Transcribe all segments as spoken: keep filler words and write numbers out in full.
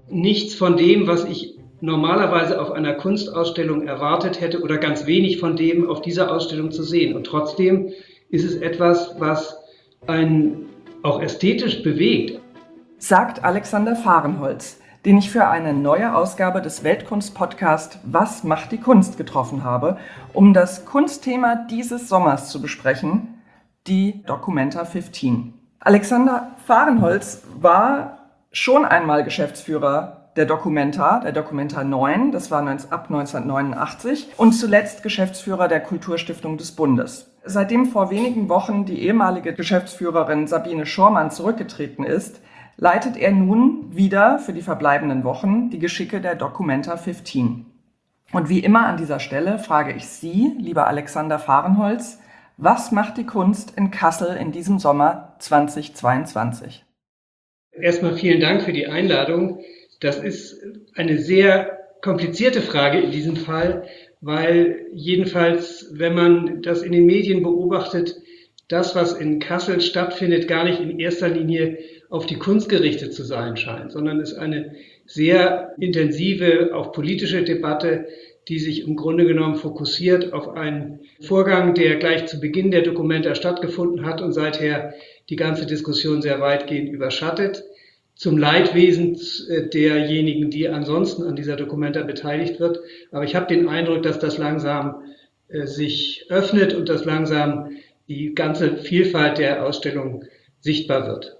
nichts von dem, was ich normalerweise auf einer Kunstausstellung erwartet hätte oder ganz wenig von dem auf dieser Ausstellung zu sehen. Und trotzdem ist es etwas, was einen auch ästhetisch bewegt. Sagt Alexander Fahrenholz, den ich für eine neue Ausgabe des Weltkunst-Podcasts Was macht die Kunst getroffen habe, um das Kunstthema dieses Sommers zu besprechen, die Documenta fünfzehn. Alexander Fahrenholz war schon einmal Geschäftsführer der Documenta, der Documenta neun, das war ab neunzehnhundertneunundachtzig, und zuletzt Geschäftsführer der Kulturstiftung des Bundes. Seitdem vor wenigen Wochen die ehemalige Geschäftsführerin Sabine Schormann zurückgetreten ist, leitet er nun wieder für die verbleibenden Wochen die Geschicke der Documenta fünfzehn. Und wie immer an dieser Stelle frage ich Sie, lieber Alexander Fahrenholz, was macht die Kunst in Kassel in diesem Sommer zweitausendzweiundzwanzig? Erstmal vielen Dank für die Einladung. Das ist eine sehr komplizierte Frage in diesem Fall, weil jedenfalls, wenn man das in den Medien beobachtet, das, was in Kassel stattfindet, gar nicht in erster Linie auf die Kunst gerichtet zu sein scheint, sondern es ist eine sehr intensive, auch politische Debatte, die sich im Grunde genommen fokussiert auf einen Vorgang, der gleich zu Beginn der Documenta stattgefunden hat und seither die ganze Diskussion sehr weitgehend überschattet, zum Leidwesen derjenigen, die ansonsten an dieser Documenta beteiligt wird. Aber ich habe den Eindruck, dass das langsam äh, sich öffnet und dass langsam die ganze Vielfalt der Ausstellung sichtbar wird.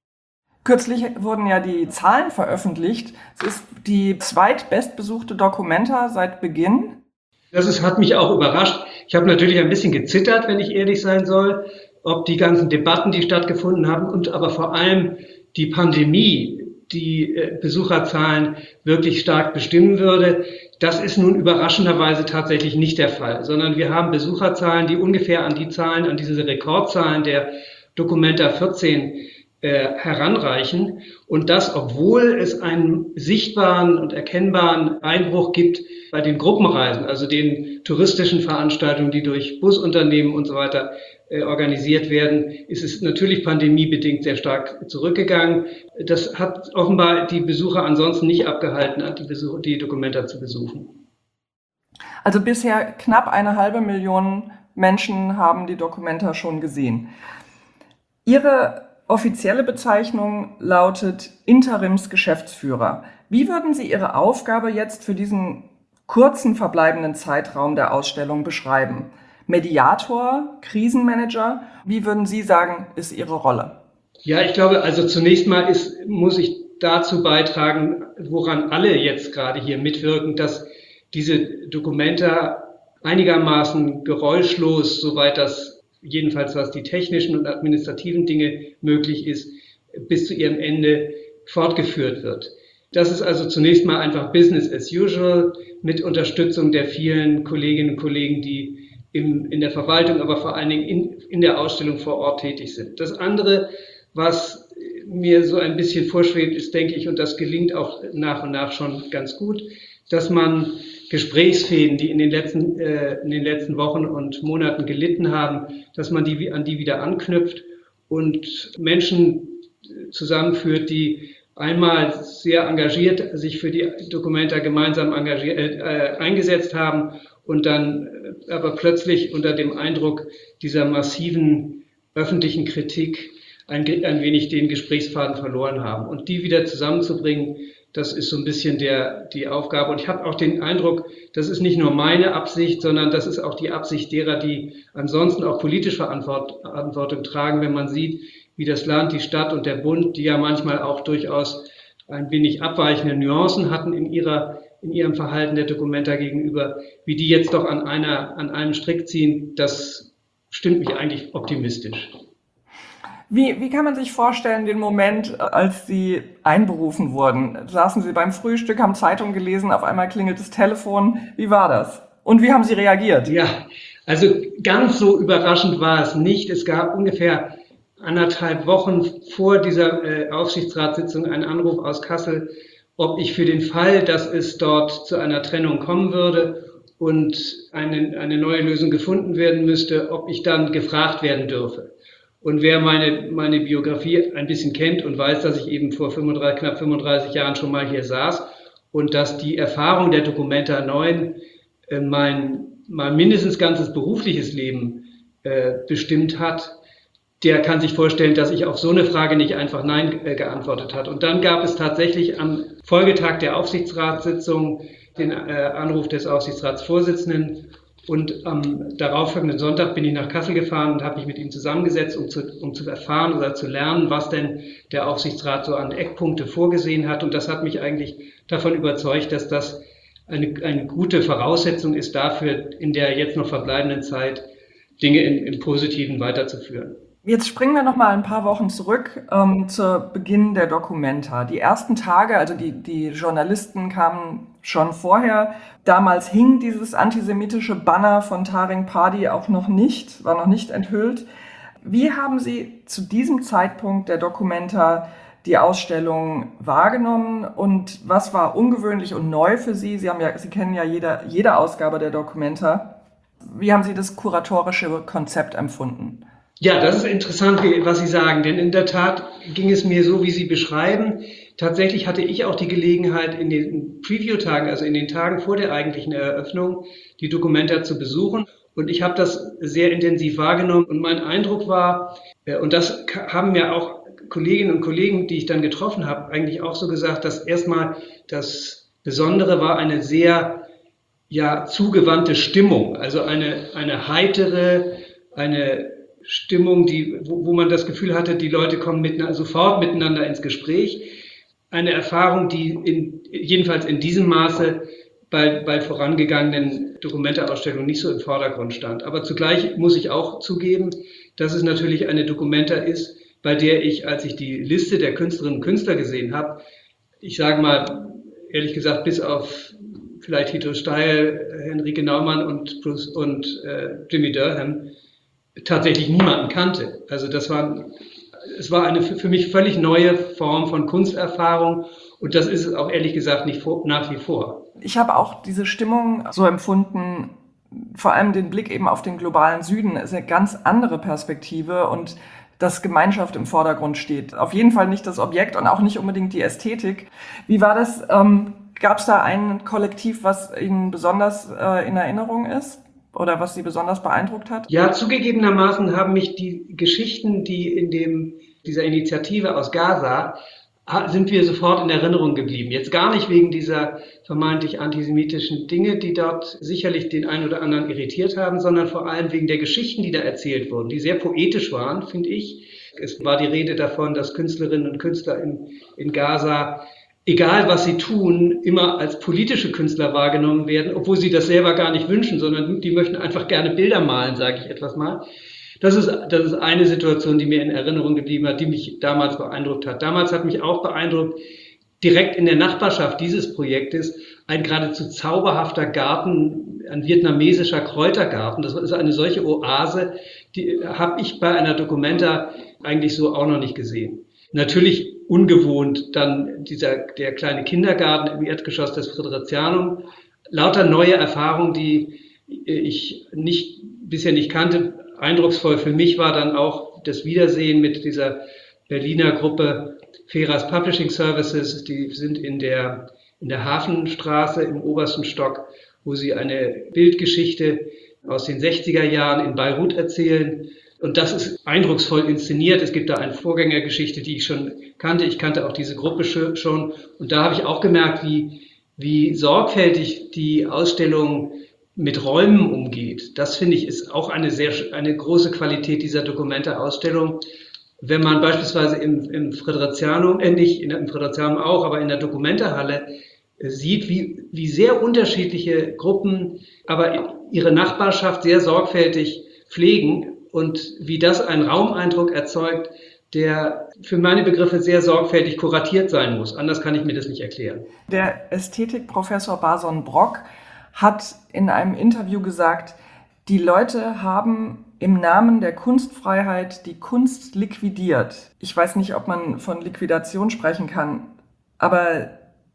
Kürzlich wurden ja die Zahlen veröffentlicht. Es ist die zweitbestbesuchte Documenta seit Beginn. Das ist, hat mich auch überrascht. Ich habe natürlich ein bisschen gezittert, wenn ich ehrlich sein soll, ob die ganzen Debatten, die stattgefunden haben und aber vor allem die Pandemie, die äh, Besucherzahlen wirklich stark bestimmen würde. Das ist nun überraschenderweise tatsächlich nicht der Fall, sondern wir haben Besucherzahlen, die ungefähr an die Zahlen, an diese Rekordzahlen der Documenta vierzehn äh, heranreichen. Und das, obwohl es einen sichtbaren und erkennbaren Einbruch gibt bei den Gruppenreisen, also den touristischen Veranstaltungen, die durch Busunternehmen und so weiter äh, organisiert werden, ist es natürlich pandemiebedingt sehr stark zurückgegangen. Das hat offenbar die Besucher ansonsten nicht abgehalten, die, Besuch, die Documenta zu besuchen. Also bisher knapp eine halbe Million Menschen haben die Documenta schon gesehen. Ihre offizielle Bezeichnung lautet Interimsgeschäftsführer. Wie würden Sie Ihre Aufgabe jetzt für diesen kurzen verbleibenden Zeitraum der Ausstellung beschreiben? Mediator, Krisenmanager, wie würden Sie sagen, ist Ihre Rolle? Ja, ich glaube, also zunächst mal ist, muss ich dazu beitragen, woran alle jetzt gerade hier mitwirken, dass diese Documenta einigermaßen geräuschlos, soweit das jedenfalls was die technischen und administrativen Dinge möglich ist, bis zu ihrem Ende fortgeführt wird. Das ist also zunächst mal einfach Business as usual mit Unterstützung der vielen Kolleginnen und Kollegen, die im, in der Verwaltung, aber vor allen Dingen in, in der Ausstellung vor Ort tätig sind. Das andere, was mir so ein bisschen vorschwebt, ist, denke ich, und das gelingt auch nach und nach schon ganz gut, dass man Gesprächsfäden, die in den letzten, äh, in den letzten Wochen und Monaten gelitten haben, dass man die, an die wieder anknüpft und Menschen zusammenführt, die einmal sehr engagiert sich für die Documenta gemeinsam engagiert, äh, eingesetzt haben und dann äh, aber plötzlich unter dem Eindruck dieser massiven öffentlichen Kritik ein, ein wenig den Gesprächsfaden verloren haben. Und die wieder zusammenzubringen, das ist so ein bisschen der, die Aufgabe. Und ich habe auch den Eindruck, das ist nicht nur meine Absicht, sondern das ist auch die Absicht derer, die ansonsten auch politisch Verantwortung tragen, wenn man sieht, wie das Land, die Stadt und der Bund, die ja manchmal auch durchaus ein wenig abweichende Nuancen hatten in ihrer, in ihrem Verhalten der Documenta gegenüber, wie die jetzt doch an einer, an einem Strick ziehen, das stimmt mich eigentlich optimistisch. Wie, wie kann man sich vorstellen, den Moment, als Sie einberufen wurden? Saßen Sie beim Frühstück, haben Zeitung gelesen, auf einmal klingelt das Telefon. Wie war das? Und wie haben Sie reagiert? Ja, also ganz so überraschend war es nicht. Es gab ungefähr anderthalb Wochen vor dieser äh, Aufsichtsratssitzung einen Anruf aus Kassel, ob ich für den Fall, dass es dort zu einer Trennung kommen würde und eine, eine neue Lösung gefunden werden müsste, ob ich dann gefragt werden dürfe. Und wer meine, meine Biografie ein bisschen kennt und weiß, dass ich eben vor fünfunddreißig, knapp fünfunddreißig Jahren schon mal hier saß und dass die Erfahrung der Documenta neun äh, mein, mein mindestens ganzes berufliches Leben äh, bestimmt hat, der kann sich vorstellen, dass ich auf so eine Frage nicht einfach Nein äh, geantwortet hat. Und dann gab es tatsächlich am Folgetag der Aufsichtsratssitzung den äh, Anruf des Aufsichtsratsvorsitzenden. Und am darauffolgenden Sonntag bin ich nach Kassel gefahren und habe mich mit ihm zusammengesetzt, um zu, um zu erfahren oder zu lernen, was denn der Aufsichtsrat so an Eckpunkte vorgesehen hat. Und das hat mich eigentlich davon überzeugt, dass das eine, eine gute Voraussetzung ist dafür, in der jetzt noch verbleibenden Zeit Dinge in, im Positiven weiterzuführen. Jetzt springen wir noch mal ein paar Wochen zurück ähm, zu Beginn der Documenta. Die ersten Tage, also die, die Journalisten kamen schon vorher. Damals hing dieses antisemitische Banner von Taring Padi auch noch nicht, war noch nicht enthüllt. Wie haben Sie zu diesem Zeitpunkt der Documenta die Ausstellung wahrgenommen und was war ungewöhnlich und neu für Sie? Sie haben ja, Sie kennen ja jede, jede Ausgabe der Documenta. Wie haben Sie das kuratorische Konzept empfunden? Ja, das ist interessant, was Sie sagen, denn in der Tat ging es mir so, wie Sie beschreiben. Tatsächlich hatte ich auch die Gelegenheit, in den Preview-Tagen, also in den Tagen vor der eigentlichen Eröffnung, die Documenta zu besuchen. Und ich habe das sehr intensiv wahrgenommen. Und mein Eindruck war, und das haben mir auch Kolleginnen und Kollegen, die ich dann getroffen habe, eigentlich auch so gesagt, dass erstmal das Besondere war eine sehr ja, zugewandte Stimmung, also eine, eine heitere, eine Stimmung, die, wo, wo man das Gefühl hatte, die Leute kommen mit, sofort miteinander ins Gespräch. Eine Erfahrung, die in, jedenfalls in diesem Maße bei, bei vorangegangenen Documenta-Ausstellungen nicht so im Vordergrund stand. Aber zugleich muss ich auch zugeben, dass es natürlich eine Documenta ist, bei der ich, als ich die Liste der Künstlerinnen und Künstler gesehen habe, ich sage mal, ehrlich gesagt, bis auf vielleicht Hito Steil, Henrike Naumann und, Bruce, und äh, Jimmy Durham, tatsächlich niemanden kannte. Also das war, es war eine für mich völlig neue Form von Kunsterfahrung und das ist es auch ehrlich gesagt nicht vor, nach wie vor. Ich habe auch diese Stimmung so empfunden, vor allem den Blick eben auf den globalen Süden, ist eine ganz andere Perspektive und dass Gemeinschaft im Vordergrund steht. Auf jeden Fall nicht das Objekt und auch nicht unbedingt die Ästhetik. Wie war das? Ähm, gab es da ein Kollektiv, was Ihnen besonders äh, in Erinnerung ist? Oder was Sie besonders beeindruckt hat? Ja, zugegebenermaßen haben mich die Geschichten, die in dem, dieser Initiative aus Gaza, sind wir sofort in Erinnerung geblieben. Jetzt gar nicht wegen dieser vermeintlich antisemitischen Dinge, die dort sicherlich den einen oder anderen irritiert haben, sondern vor allem wegen der Geschichten, die da erzählt wurden, die sehr poetisch waren, finde ich. Es war die Rede davon, dass Künstlerinnen und Künstler in, in Gaza, egal was sie tun, immer als politische Künstler wahrgenommen werden, obwohl sie das selber gar nicht wünschen, sondern die möchten einfach gerne Bilder malen, sage ich etwas mal. Das ist, das ist eine Situation, die mir in Erinnerung geblieben hat, die mich damals beeindruckt hat. Damals hat mich auch beeindruckt, direkt in der Nachbarschaft dieses Projektes ein geradezu zauberhafter Garten, ein vietnamesischer Kräutergarten. Das ist eine solche Oase, die habe ich bei einer Documenta eigentlich so auch noch nicht gesehen. Natürlich ungewohnt dann dieser, der kleine Kindergarten im Erdgeschoss des Friderizianum. Lauter neue Erfahrungen, die ich nicht, bisher nicht kannte. Eindrucksvoll für mich war dann auch das Wiedersehen mit dieser Berliner Gruppe Feras Publishing Services. Die sind in der, in der Hafenstraße im obersten Stock, wo sie eine Bildgeschichte aus den sechziger Jahren in Beirut erzählen. Und das ist eindrucksvoll inszeniert. Es gibt da eine Vorgängergeschichte, die ich schon kannte. Ich kannte auch diese Gruppe schon. Und da habe ich auch gemerkt, wie, wie sorgfältig die Ausstellung mit Räumen umgeht. Das finde ich ist auch eine sehr, eine große Qualität dieser Documenta-Ausstellung. Wenn man beispielsweise im, im Friderizianum, äh nicht im Friderizianum auch, aber in der Documenta-Halle äh, sieht, wie, wie sehr unterschiedliche Gruppen, aber ihre Nachbarschaft sehr sorgfältig pflegen und wie das einen Raumeindruck erzeugt, der für meine Begriffe sehr sorgfältig kuratiert sein muss. Anders kann ich mir das nicht erklären. Der Ästhetikprofessor Bason Brock hat in einem Interview gesagt, die Leute haben im Namen der Kunstfreiheit die Kunst liquidiert. Ich weiß nicht, ob man von Liquidation sprechen kann, aber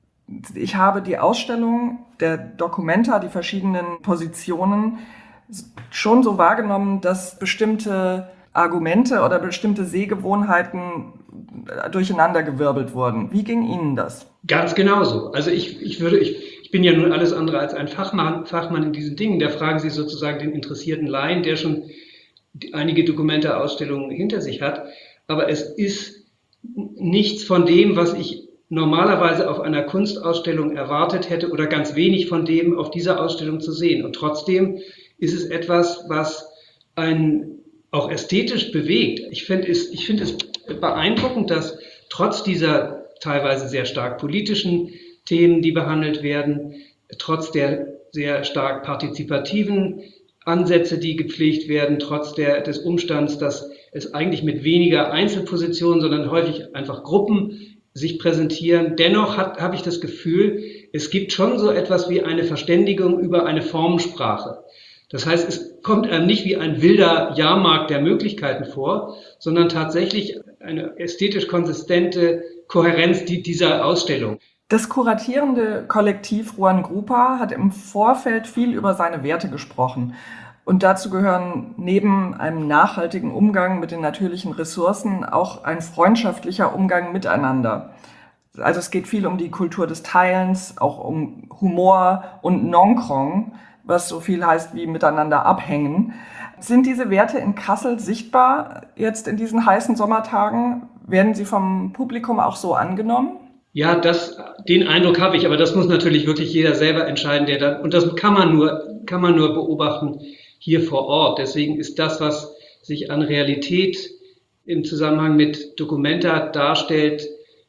ich habe die Ausstellung der Documenta, die verschiedenen Positionen, schon so wahrgenommen, dass bestimmte Argumente oder bestimmte Sehgewohnheiten durcheinandergewirbelt wurden. Wie ging Ihnen das? Ganz genauso. Also ich, ich würde, ich, ich bin ja nun alles andere als ein Fachmann, Fachmann in diesen Dingen. Da fragen Sie sozusagen den interessierten Laien, der schon einige Dokumenta-Ausstellungen hinter sich hat. Aber es ist nichts von dem, was ich normalerweise auf einer Kunstausstellung erwartet hätte oder ganz wenig von dem auf dieser Ausstellung zu sehen. Und trotzdem ist es etwas, was einen auch ästhetisch bewegt. Ich finde es, ich finde es beeindruckend, dass trotz dieser teilweise sehr stark politischen Themen, die behandelt werden, trotz der sehr stark partizipativen Ansätze, die gepflegt werden, trotz der, des Umstands, dass es eigentlich mit weniger Einzelpositionen, sondern häufig einfach Gruppen sich präsentieren. Dennoch habe ich das Gefühl, es gibt schon so etwas wie eine Verständigung über eine Formensprache. Das heißt, es kommt einem nicht wie ein wilder Jahrmarkt der Möglichkeiten vor, sondern tatsächlich eine ästhetisch konsistente Kohärenz dieser Ausstellung. Das kuratierende Kollektiv Ruan Grupa hat im Vorfeld viel über seine Werte gesprochen. Und dazu gehören neben einem nachhaltigen Umgang mit den natürlichen Ressourcen auch ein freundschaftlicher Umgang miteinander. Also es geht viel um die Kultur des Teilens, auch um Humor und Nongkrong, was so viel heißt wie miteinander abhängen. Sind diese Werte in Kassel sichtbar jetzt in diesen heißen Sommertagen? Werden sie vom Publikum auch so angenommen? Ja, das, den Eindruck habe ich, aber das muss natürlich wirklich jeder selber entscheiden, der dann, und das kann man nur, kann man nur beobachten hier vor Ort. Deswegen ist das, was sich an Realität im Zusammenhang mit Documenta darstellt,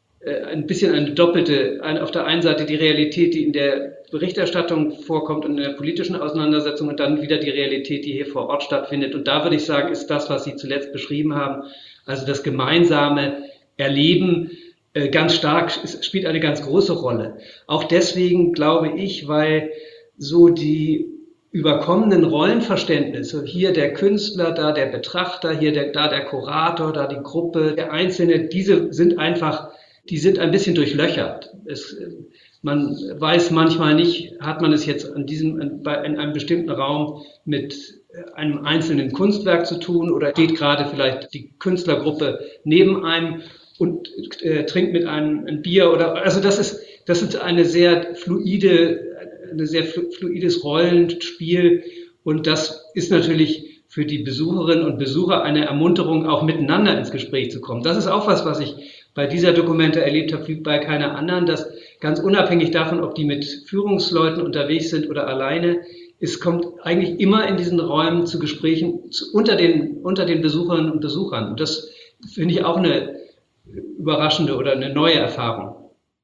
ein bisschen eine doppelte, auf der einen Seite die Realität, die in der Berichterstattung vorkommt und in der politischen Auseinandersetzung und dann wieder die Realität, die hier vor Ort stattfindet. Und da würde ich sagen, ist das, was Sie zuletzt beschrieben haben, also das gemeinsame Erleben, ganz stark, spielt eine ganz große Rolle. Auch deswegen glaube ich, weil so die überkommenen Rollenverständnisse, hier der Künstler, da der Betrachter, hier der, da der Kurator, da die Gruppe, der Einzelne, diese sind einfach, die sind ein bisschen durchlöchert. Es, man weiß manchmal nicht, hat man es jetzt an diesem, in einem bestimmten Raum mit einem einzelnen Kunstwerk zu tun oder steht gerade vielleicht die Künstlergruppe neben einem und äh, trinkt mit einem ein Bier oder, also das ist, das ist eine sehr fluide, eine sehr fluides Rollenspiel und das ist natürlich für die Besucherinnen und Besucher eine Ermunterung, auch miteinander ins Gespräch zu kommen. Das ist auch was, was ich bei dieser Dokumente erlebt habe, wie bei keiner anderen, dass ganz unabhängig davon, ob die mit Führungsleuten unterwegs sind oder alleine, es kommt eigentlich immer in diesen Räumen zu Gesprächen zu, unter den, unter den Besucherinnen und Besuchern. Und das finde ich auch eine überraschende oder eine neue Erfahrung.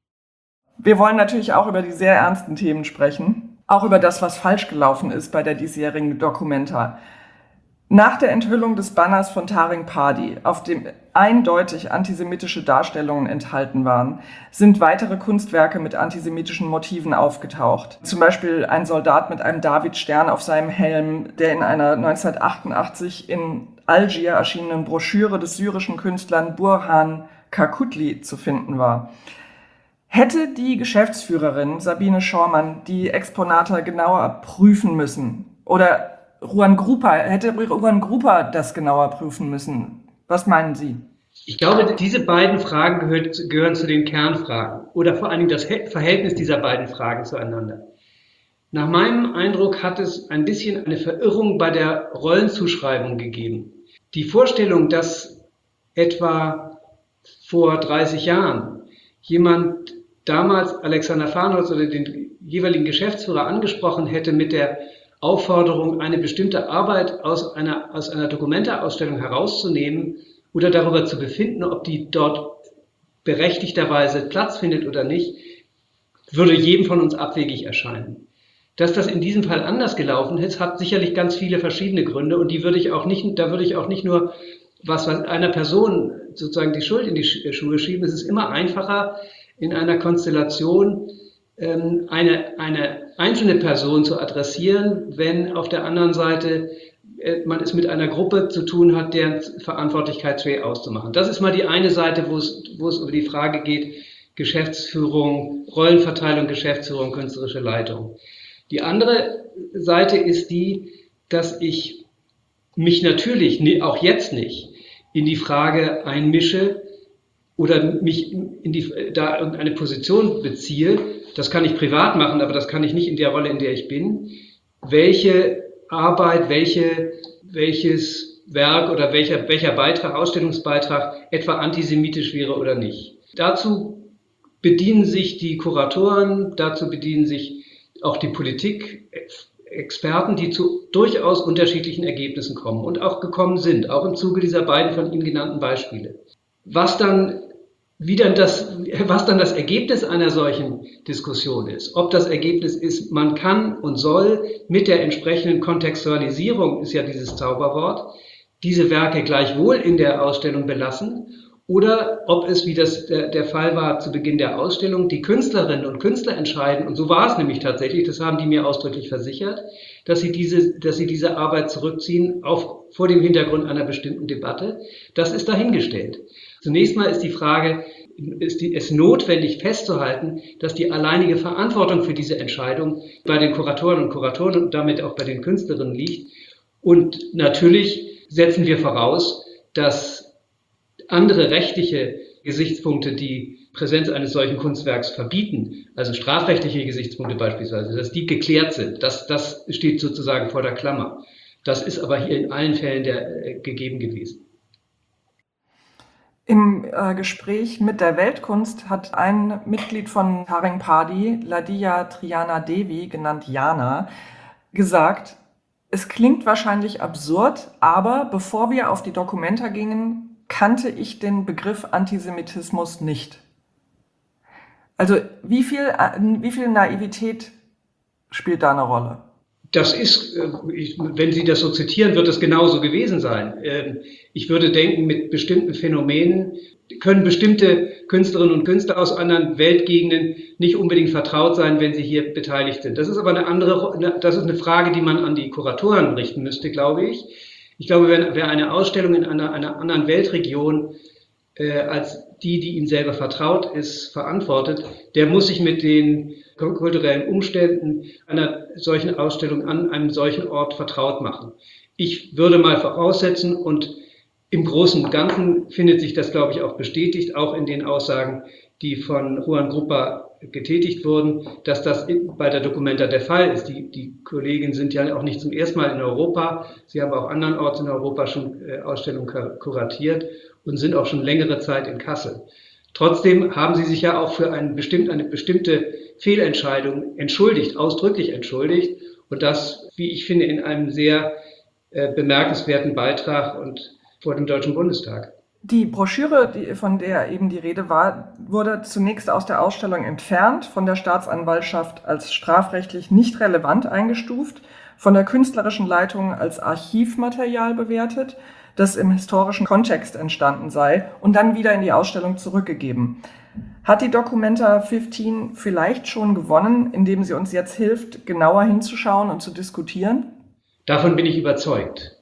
Wir wollen natürlich auch über die sehr ernsten Themen sprechen, auch über das, was falsch gelaufen ist bei der diesjährigen Documenta. Nach der Enthüllung des Banners von Taring Padi, auf dem eindeutig antisemitische Darstellungen enthalten waren, sind weitere Kunstwerke mit antisemitischen Motiven aufgetaucht. Zum Beispiel ein Soldat mit einem Davidstern auf seinem Helm, der in einer neunzehnhundertachtundachtzig in Algier erschienenen Broschüre des syrischen Künstlers Burhan Kakutli zu finden war. Hätte die Geschäftsführerin Sabine Schormann die Exponate genauer prüfen müssen? Oder Ruan Grupa, hätte Ruan Grupa das genauer prüfen müssen? Was meinen Sie? Ich glaube, diese beiden Fragen gehört, gehören zu den Kernfragen oder vor allen Dingen das Verhältnis dieser beiden Fragen zueinander. Nach meinem Eindruck hat es ein bisschen eine Verirrung bei der Rollenzuschreibung gegeben. Die Vorstellung, dass etwa vor dreißig Jahren jemand damals Alexander Farnholz oder den jeweiligen Geschäftsführer angesprochen hätte mit der Aufforderung, eine bestimmte Arbeit aus einer, aus einer Documenta-Ausstellung herauszunehmen oder darüber zu befinden, ob die dort berechtigterweise Platz findet oder nicht, würde jedem von uns abwegig erscheinen. Dass das in diesem Fall anders gelaufen ist, hat sicherlich ganz viele verschiedene Gründe und die würde ich auch nicht, da würde ich auch nicht nur was, was einer Person sozusagen die Schuld in die Schuhe schieben. Es ist immer einfacher, in einer Konstellation ähm, eine, eine einzelne Person zu adressieren, wenn auf der anderen Seite äh, man es mit einer Gruppe zu tun hat, deren Verantwortlichkeit schwer auszumachen. Das ist mal die eine Seite, wo es, wo es über die Frage geht, Geschäftsführung, Rollenverteilung, Geschäftsführung, künstlerische Leitung. Die andere Seite ist die, dass ich mich natürlich auch jetzt nicht in die Frage einmische oder mich in die, da irgendeine Position beziehe, das kann ich privat machen, aber das kann ich nicht in der Rolle, in der ich bin, welche Arbeit, welche, welches Werk oder welcher, welcher Beitrag, Ausstellungsbeitrag etwa antisemitisch wäre oder nicht. Dazu bedienen sich die Kuratoren, dazu bedienen sich auch die Politikexperten, die zu durchaus unterschiedlichen Ergebnissen kommen und auch gekommen sind, auch im Zuge dieser beiden von Ihnen genannten Beispiele. Was dann Wie dann das, was dann das Ergebnis einer solchen Diskussion ist, ob das Ergebnis ist, man kann und soll mit der entsprechenden Kontextualisierung, ist ja dieses Zauberwort, diese Werke gleichwohl in der Ausstellung belassen, oder ob es, wie das der, der Fall war zu Beginn der Ausstellung, die Künstlerinnen und Künstler entscheiden, und so war es nämlich tatsächlich, das haben die mir ausdrücklich versichert, dass sie diese, dass sie diese Arbeit zurückziehen, auch vor dem Hintergrund einer bestimmten Debatte. Das ist dahingestellt. Zunächst mal ist die Frage, ist die, es notwendig festzuhalten, dass die alleinige Verantwortung für diese Entscheidung bei den Kuratoren und Kuratoren und damit auch bei den Künstlerinnen liegt. Und natürlich setzen wir voraus, dass andere rechtliche Gesichtspunkte, die Präsenz eines solchen Kunstwerks verbieten, also strafrechtliche Gesichtspunkte beispielsweise, dass die geklärt sind. Das, das steht sozusagen vor der Klammer. Das ist aber hier in allen Fällen der, äh, gegeben gewesen. Im äh, Gespräch mit der Weltkunst hat ein Mitglied von Haring Padi, Ladija Triana Devi, genannt Jana, gesagt, es klingt wahrscheinlich absurd, aber bevor wir auf die Documenta gingen, kannte ich den Begriff Antisemitismus nicht. Also wie viel, wie viel Naivität spielt da eine Rolle? Das ist, wenn Sie das so zitieren, wird es genauso gewesen sein. Ich würde denken, mit bestimmten Phänomenen können bestimmte Künstlerinnen und Künstler aus anderen Weltgegenden nicht unbedingt vertraut sein, wenn sie hier beteiligt sind. Das ist aber eine andere, das ist eine Frage, die man an die Kuratoren richten müsste, glaube ich. Ich glaube, wenn, wer eine Ausstellung in einer, einer anderen Weltregion äh, als die, die ihm selber vertraut ist, verantwortet, der muss sich mit den kulturellen Umständen einer solchen Ausstellung an einem solchen Ort vertraut machen. Ich würde mal voraussetzen, und im Großen und Ganzen findet sich das, glaube ich, auch bestätigt, auch in den Aussagen, die von Juan Gruppa getätigt wurden, dass das bei der Documenta der Fall ist. Die, die Kollegen sind ja auch nicht zum ersten Mal in Europa. Sie haben auch andernorts in Europa schon äh, Ausstellungen kuratiert und sind auch schon längere Zeit in Kassel. Trotzdem haben sie sich ja auch für einen bestimmt, eine bestimmte Fehlentscheidung entschuldigt, ausdrücklich entschuldigt. Und das, wie ich finde, in einem sehr äh, bemerkenswerten Beitrag und vor dem Deutschen Bundestag. Die Broschüre, die, von der eben die Rede war, wurde zunächst aus der Ausstellung entfernt, von der Staatsanwaltschaft als strafrechtlich nicht relevant eingestuft, von der künstlerischen Leitung als Archivmaterial bewertet, das im historischen Kontext entstanden sei und dann wieder in die Ausstellung zurückgegeben. Hat die Documenta fünfzehn vielleicht schon gewonnen, indem sie uns jetzt hilft, genauer hinzuschauen und zu diskutieren? Davon bin ich überzeugt.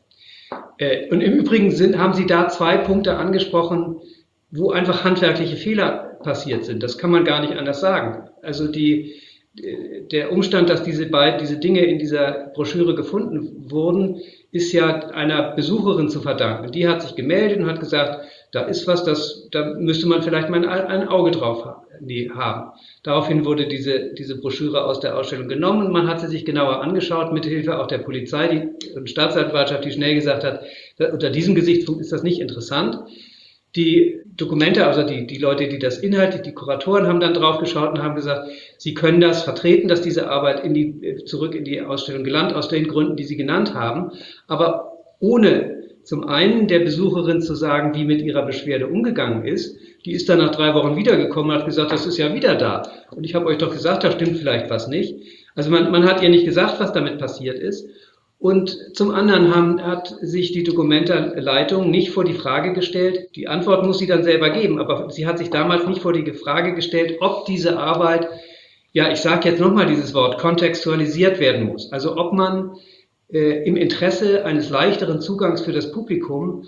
Und im Übrigen sind, haben Sie da zwei Punkte angesprochen, wo einfach handwerkliche Fehler passiert sind. Das kann man gar nicht anders sagen. Also die, der Umstand, dass diese beiden, diese Dinge in dieser Broschüre gefunden wurden, ist ja einer Besucherin zu verdanken. Die hat sich gemeldet und hat gesagt, da ist was, das, da müsste man vielleicht mal ein, ein Auge drauf haben. Daraufhin wurde diese, diese Broschüre aus der Ausstellung genommen und man hat sie sich genauer angeschaut, mit Hilfe auch der Polizei die, und Staatsanwaltschaft, die schnell gesagt hat, unter diesem Gesichtspunkt ist das nicht interessant. Die Dokumente, also die, die Leute, die das inhaltlich, die Kuratoren haben dann drauf geschaut und haben gesagt, sie können das vertreten, dass diese Arbeit in die, zurück in die Ausstellung gelangt, aus den Gründen, die Sie genannt haben, aber ohne zum einen der Besucherin zu sagen, wie mit ihrer Beschwerde umgegangen ist. Die ist dann nach drei Wochen wiedergekommen und hat gesagt, das ist ja wieder da. Und ich habe euch doch gesagt, da stimmt vielleicht was nicht. Also man, man hat ihr nicht gesagt, was damit passiert ist. Und zum anderen haben, hat sich die Documenta-Leitung nicht vor die Frage gestellt, die Antwort muss sie dann selber geben, aber sie hat sich damals nicht vor die Frage gestellt, ob diese Arbeit, ja, ich sage jetzt nochmal dieses Wort, kontextualisiert werden muss. Also ob man äh, im Interesse eines leichteren Zugangs für das Publikum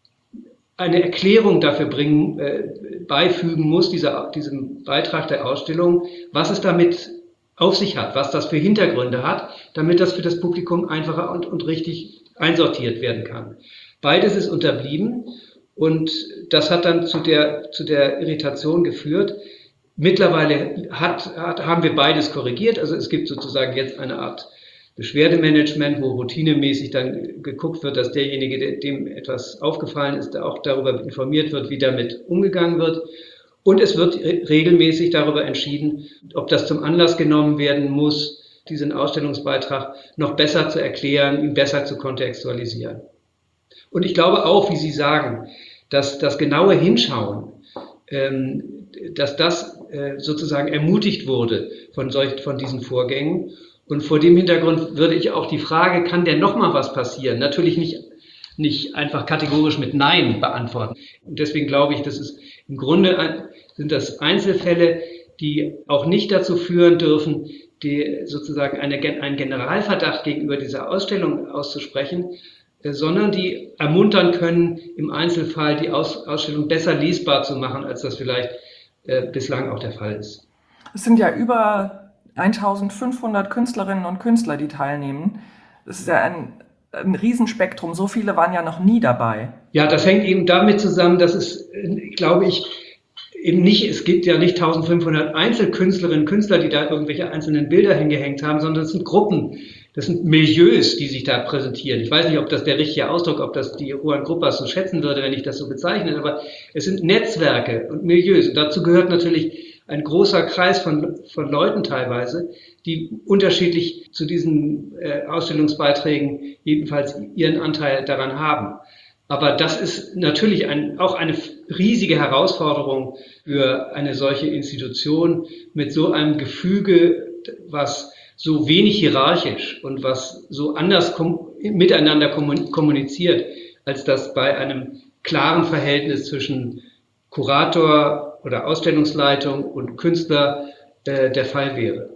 eine Erklärung dafür bringen, äh, beifügen muss, dieser, diesem Beitrag der Ausstellung, was es damit auf sich hat, was das für Hintergründe hat, damit das für das Publikum einfacher und, und richtig einsortiert werden kann. Beides ist unterblieben und das hat dann zu der, zu der Irritation geführt. Mittlerweile hat, hat, haben wir beides korrigiert, also es gibt sozusagen jetzt eine Art Beschwerdemanagement, wo routinemäßig dann geguckt wird, dass derjenige, dem etwas aufgefallen ist, auch darüber informiert wird, wie damit umgegangen wird. Und es wird regelmäßig darüber entschieden, ob das zum Anlass genommen werden muss, diesen Ausstellungsbeitrag noch besser zu erklären, ihn besser zu kontextualisieren. Und ich glaube auch, wie Sie sagen, dass das genaue Hinschauen, ähm, dass das äh, sozusagen ermutigt wurde von, solch, von diesen Vorgängen. Und vor dem Hintergrund würde ich auch die Frage, kann denn noch mal was passieren? Natürlich nicht, nicht einfach kategorisch mit Nein beantworten. Und deswegen glaube ich, das ist im Grunde ein, sind das Einzelfälle, die auch nicht dazu führen dürfen, die sozusagen eine, einen Generalverdacht gegenüber dieser Ausstellung auszusprechen, äh, sondern die ermuntern können, im Einzelfall die Aus, Ausstellung besser lesbar zu machen, als das vielleicht äh, bislang auch der Fall ist. Es sind ja über eintausendfünfhundert Künstlerinnen und Künstler, die teilnehmen. Das ist ja ein, ein Riesenspektrum. So viele waren ja noch nie dabei. Ja, das hängt eben damit zusammen, dass es, glaube ich, eben nicht, es gibt ja nicht eintausendfünfhundert Einzelkünstlerinnen und Künstler, die da irgendwelche einzelnen Bilder hingehängt haben, sondern es sind Gruppen, das sind Milieus, die sich da präsentieren. Ich weiß nicht, ob das der richtige Ausdruck, ob das die Juan Grupas so schätzen würde, wenn ich das so bezeichne, aber es sind Netzwerke und Milieus. Und dazu gehört natürlich ein großer Kreis von, von Leuten teilweise, die unterschiedlich zu diesen äh, Ausstellungsbeiträgen jedenfalls ihren Anteil daran haben. Aber das ist natürlich ein, auch eine riesige Herausforderung für eine solche Institution mit so einem Gefüge, was so wenig hierarchisch und was so anders kom- miteinander kommuniziert, als das bei einem klaren Verhältnis zwischen Kurator oder Ausstellungsleitung und Künstler äh, der Fall wäre.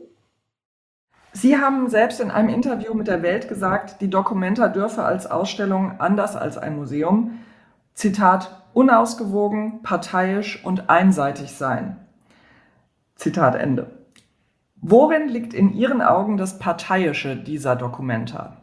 Sie haben selbst in einem Interview mit der Welt gesagt, die Documenta dürfe als Ausstellung anders als ein Museum, Zitat, unausgewogen, parteiisch und einseitig sein. Zitat Ende. Worin liegt in Ihren Augen das Parteiische dieser Documenta?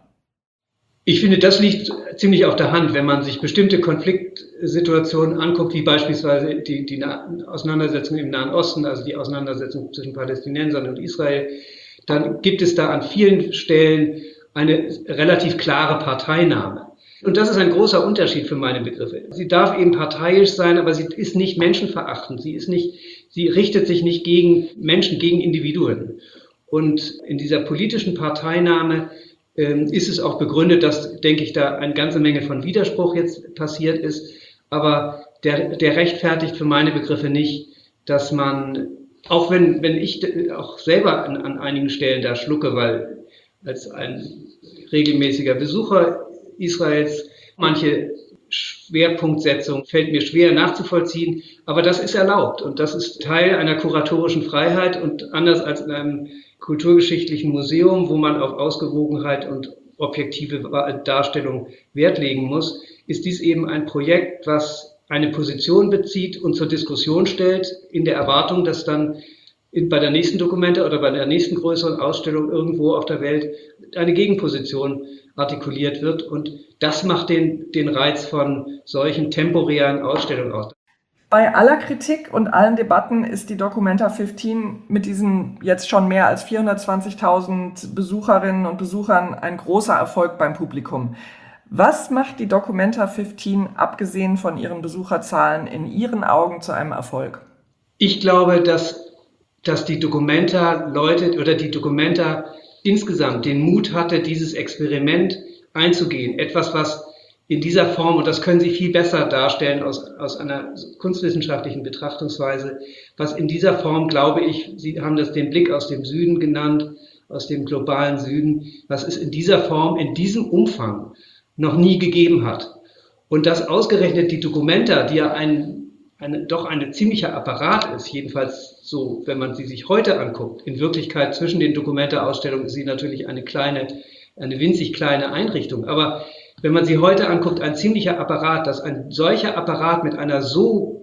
Ich finde, das liegt ziemlich auf der Hand, wenn man sich bestimmte Konfliktsituationen anguckt, wie beispielsweise die, die Auseinandersetzung im Nahen Osten, also die Auseinandersetzung zwischen Palästinensern und Israel, dann gibt es da an vielen Stellen eine relativ klare Parteinahme. Und das ist ein großer Unterschied für meine Begriffe. Sie darf eben parteiisch sein, aber sie ist nicht menschenverachtend. Sie ist nicht, sie richtet sich nicht gegen Menschen, gegen Individuen. Und in dieser politischen Parteinahme ähm, ist es auch begründet, dass, denke ich, da eine ganze Menge von Widerspruch jetzt passiert ist. Aber der, der rechtfertigt für meine Begriffe nicht, dass man, auch wenn, wenn ich auch selber an, an einigen Stellen da schlucke, weil als ein regelmäßiger Besucher Israels manche Schwerpunktsetzung fällt mir schwer nachzuvollziehen, aber das ist erlaubt und das ist Teil einer kuratorischen Freiheit und anders als in einem kulturgeschichtlichen Museum, wo man auf Ausgewogenheit und objektive Darstellung Wert legen muss, ist dies eben ein Projekt, was eine Position bezieht und zur Diskussion stellt, in der Erwartung, dass dann in, bei der nächsten Dokumente oder bei der nächsten größeren Ausstellung irgendwo auf der Welt eine Gegenposition artikuliert wird. Und das macht den, den Reiz von solchen temporären Ausstellungen aus. Bei aller Kritik und allen Debatten ist die Documenta fünfzehn mit diesen jetzt schon mehr als vierhundertzwanzigtausend Besucherinnen und Besuchern ein großer Erfolg beim Publikum. Was macht die Documenta fünfzehn, abgesehen von ihren Besucherzahlen, in Ihren Augen zu einem Erfolg? Ich glaube, dass, dass die Documenta Leute oder die Documenta insgesamt den Mut hatte, dieses Experiment einzugehen. Etwas, was in dieser Form, und das können Sie viel besser darstellen aus, aus einer kunstwissenschaftlichen Betrachtungsweise, was in dieser Form, glaube ich, Sie haben das den Blick aus dem Süden genannt, aus dem globalen Süden, was es in dieser Form, in diesem Umfang noch nie gegeben hat. Und dass ausgerechnet die Documenta, die ja ein, eine, doch ein ziemlicher Apparat ist, jedenfalls so, wenn man sie sich heute anguckt, in Wirklichkeit zwischen den Documenta-Ausstellungen ist sie natürlich eine kleine, eine winzig kleine Einrichtung, aber wenn man sie heute anguckt, ein ziemlicher Apparat, dass ein solcher Apparat mit einer so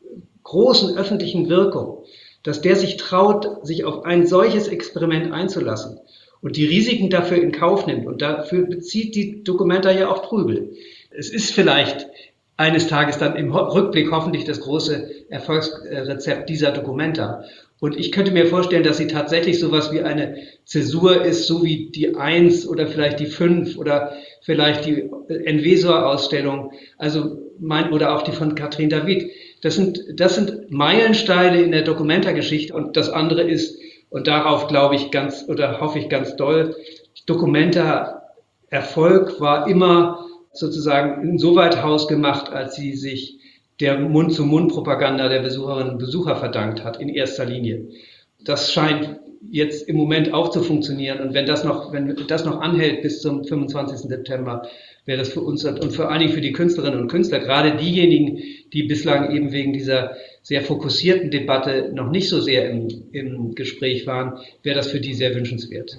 großen öffentlichen Wirkung, dass der sich traut, sich auf ein solches Experiment einzulassen und die Risiken dafür in Kauf nimmt. Und dafür bezieht die Documenta ja auch Prügel. Es ist vielleicht eines Tages dann im Rückblick hoffentlich das große Erfolgsrezept dieser Documenta. Und ich könnte mir vorstellen, dass sie tatsächlich sowas wie eine Zäsur ist, so wie die Eins oder vielleicht die Fünf oder vielleicht die Envesor-Ausstellung, also mein, oder auch die von Katrin David. Das sind, das sind Meilensteine in der Documenta-Geschichte. Und das andere ist, und darauf glaube ich ganz oder hoffe ich ganz doll, Documenta-Erfolg war immer sozusagen insoweit hausgemacht, als sie sich der Mund-zu-Mund-Propaganda der Besucherinnen und Besucher verdankt hat, in erster Linie. Das scheint jetzt im Moment auch zu funktionieren. Und wenn das noch, wenn das noch anhält bis zum fünfundzwanzigsten September, wäre das für uns und vor allen Dingen für die Künstlerinnen und Künstler, gerade diejenigen, die bislang eben wegen dieser sehr fokussierten Debatte noch nicht so sehr im, im Gespräch waren, wäre das für die sehr wünschenswert.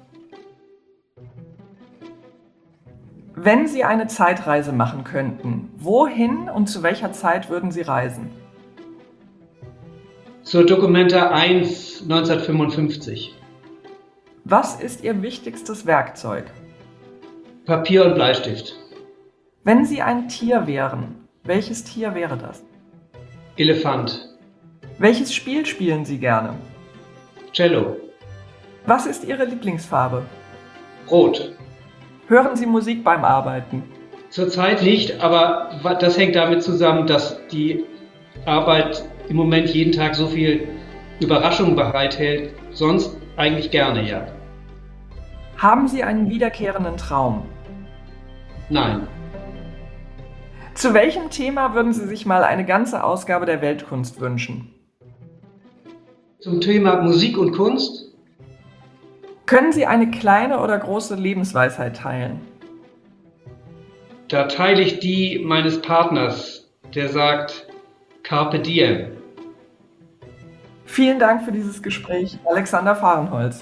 Wenn Sie eine Zeitreise machen könnten, wohin und zu welcher Zeit würden Sie reisen? Zur Documenta eins neunzehnhundertfünfundfünfzig. Was ist Ihr wichtigstes Werkzeug? Papier und Bleistift. Wenn Sie ein Tier wären, welches Tier wäre das? Elefant. Welches Spiel spielen Sie gerne? Cello. Was ist Ihre Lieblingsfarbe? Rot. Hören Sie Musik beim Arbeiten? Zurzeit nicht, aber das hängt damit zusammen, dass die Arbeit im Moment jeden Tag so viel Überraschung bereithält. Sonst eigentlich gerne, ja. Haben Sie einen wiederkehrenden Traum? Nein. Zu welchem Thema würden Sie sich mal eine ganze Ausgabe der Weltkunst wünschen? Zum Thema Musik und Kunst? Können Sie eine kleine oder große Lebensweisheit teilen? Da teile ich die meines Partners, der sagt Carpe Diem. Vielen Dank für dieses Gespräch, Alexander Fahrenholz.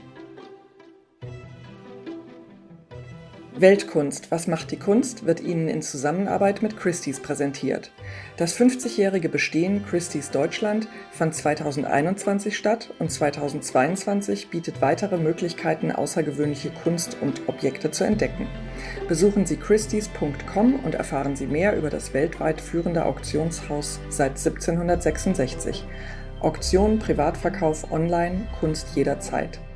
Weltkunst, was macht die Kunst, wird Ihnen in Zusammenarbeit mit Christie's präsentiert. Das fünfzigjährige Bestehen Christie's Deutschland fand zweitausendeinundzwanzig statt und zweitausendzweiundzwanzig bietet weitere Möglichkeiten, außergewöhnliche Kunst und Objekte zu entdecken. Besuchen Sie christies punkt com und erfahren Sie mehr über das weltweit führende Auktionshaus seit siebzehnhundertsechsundsechzig. Auktion, Privatverkauf, Online, Kunst jederzeit.